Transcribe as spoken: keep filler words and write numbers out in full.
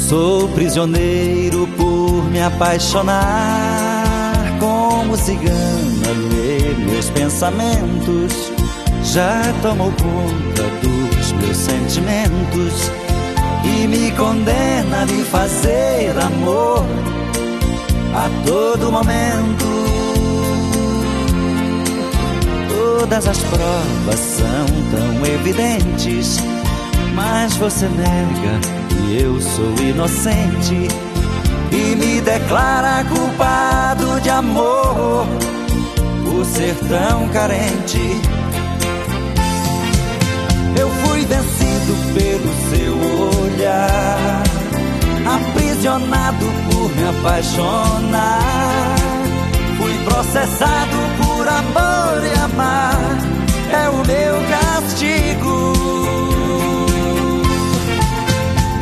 Sou prisioneiro por me apaixonar. Como cigana, ler meus pensamentos. Já tomou conta dos meus sentimentos e me condena a lhe fazer amor a todo momento. Todas as provas são tão evidentes, mas você nega que eu sou inocente e me declara culpado de amor por ser tão carente. Eu fui vencido pelo seu olhar, aprisionado por me apaixonar. Fui processado por amor e amar, é o meu caso.